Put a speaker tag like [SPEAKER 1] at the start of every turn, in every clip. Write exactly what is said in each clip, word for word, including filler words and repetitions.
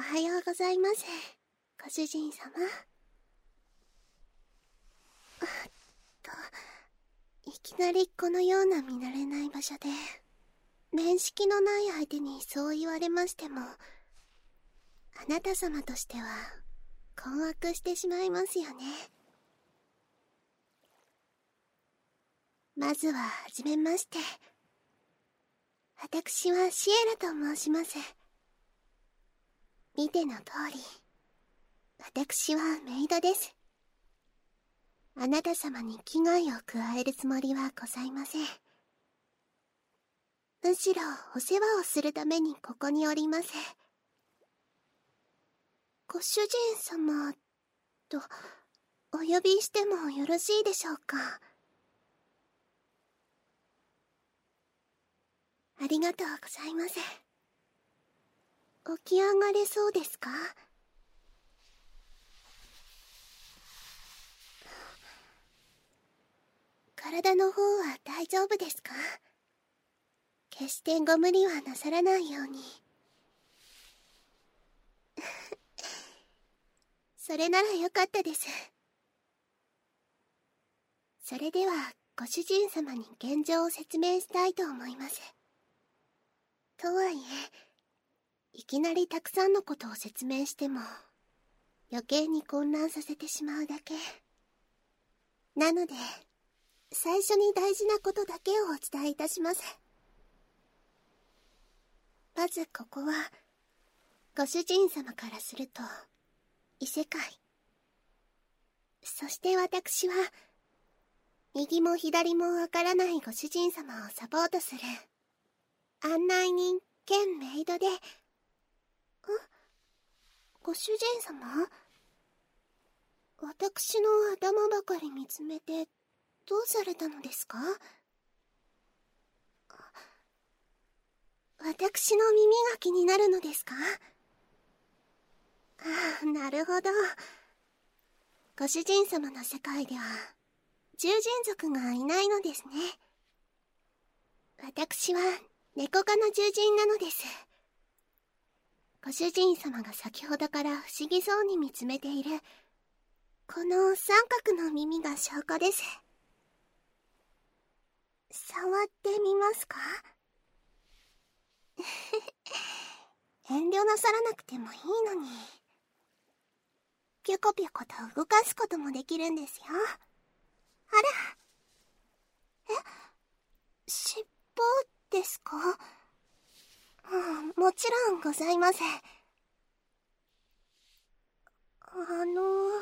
[SPEAKER 1] はようございます、ご主人様。あっと、いきなりこのような見慣れない場所で、面識のない相手にそう言われましても、あなた様としては困惑してしまいますよね。まずははじめまして。私はシエラと申します。見ての通り、私はメイドです。あなた様に危害を加えるつもりはございません。むしろお世話をするためにここにおります。ご主人様とお呼びしてもよろしいでしょうか。ありがとうございます。起き上がれそうですか？体の方は大丈夫ですか？決してご無理はなさらないように。それならよかったです。それではご主人様に現状を説明したいと思います。とはいえ、いきなりたくさんのことを説明しても余計に混乱させてしまうだけ。なので最初に大事なことだけをお伝えいたします。まずここはご主人様からすると異世界。そして私は右も左もわからないご主人様をサポートする案内人兼メイドで。ん？ご主人様？私の頭ばかり見つめてどうされたのですか？私の耳が気になるのですか？ああ、なるほど。ご主人様の世界では獣人族がいないのですね。私は猫科の獣人なのです。ご主人様が先ほどから不思議そうに見つめているこの三角の耳が証拠です。触ってみますか？遠慮なさらなくてもいいのに。ぴょこぴょこと動かすこともできるんですよ。あら。え？尻尾ですか？うん、もちろんございません。あの、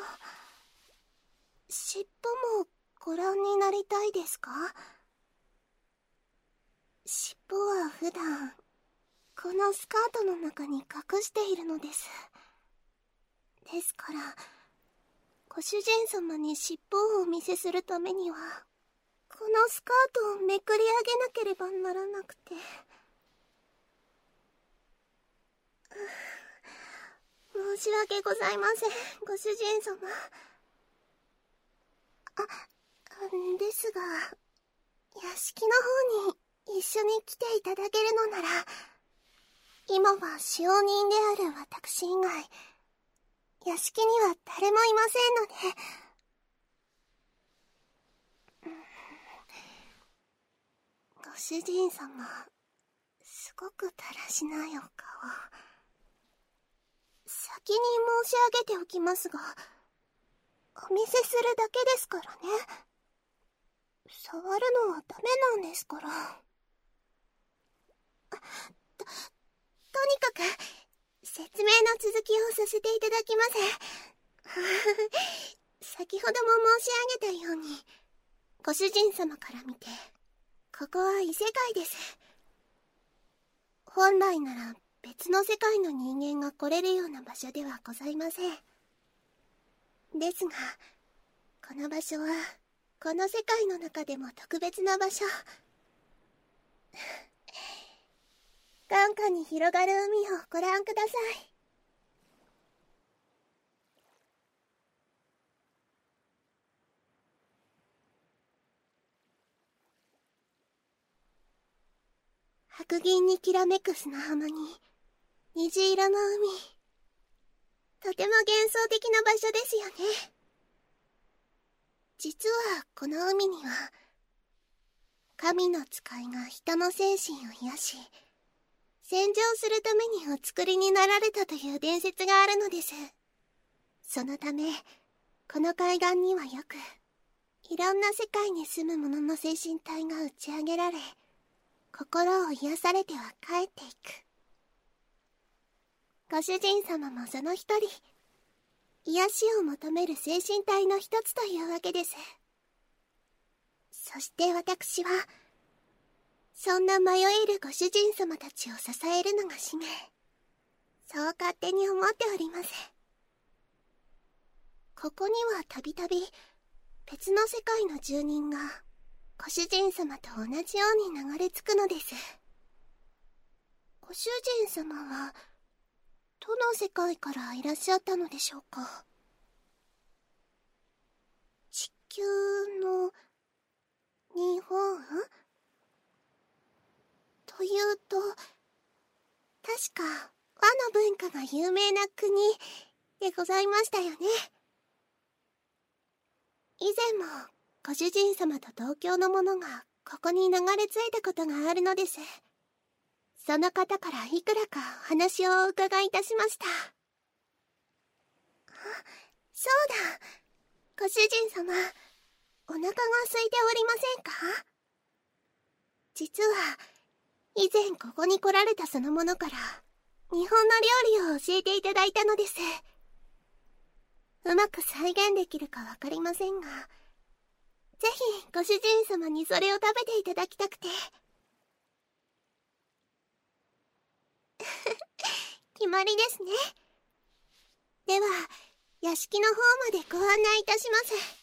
[SPEAKER 1] 尻尾もご覧になりたいですか？尻尾は普段このスカートの中に隠しているのです。ですからご主人様に尻尾をお見せするためにはこのスカートをめくり上げなければならなくて。申し訳ございません、ご主人様。あ、ですが屋敷の方に一緒に来ていただけるのなら、今は使用人である私以外屋敷には誰もいませんので。ご主人様、すごくだらしないお顔。先に申し上げておきますが、お見せするだけですからね。触るのはダメなんですから。と、とにかく説明の続きをさせていただきます。先ほども申し上げたように、ご主人様から見てここは異世界です。本来なら別の世界の人間が来れるような場所ではございません。ですがこの場所はこの世界の中でも特別な場所。眼下に広がる海をご覧ください。白銀にきらめく砂浜に虹色の海。 とても幻想的な場所ですよね。実はこの海には、神の使いが人の精神を癒し、洗浄するためにお作りになられたという伝説があるのです。そのため、この海岸にはよく、いろんな世界に住む者の精神体が打ち上げられ、心を癒されては帰っていく。ご主人様もその一人、癒しを求める精神体の一つというわけです。そして私は、そんな迷えるご主人様たちを支えるのが使命。そう勝手に思っております。ここにはたびたび別の世界の住人がご主人様と同じように流れ着くのです。ご主人様はどの世界からいらっしゃったのでしょうか。地球の日本というと、確か和の文化が有名な国でございましたよね。以前もご主人様と同郷の者がここに流れ着いたことがあるのです。その方からいくらかお話をお伺いいたしました。あ、そうだ。ご主人様、お腹が空いておりませんか？実は、以前ここに来られたその者から、日本の料理を教えていただいたのです。うまく再現できるかわかりませんが、ぜひご主人様にそれを食べていただきたくて。決まりですね。では、屋敷の方までご案内いたします。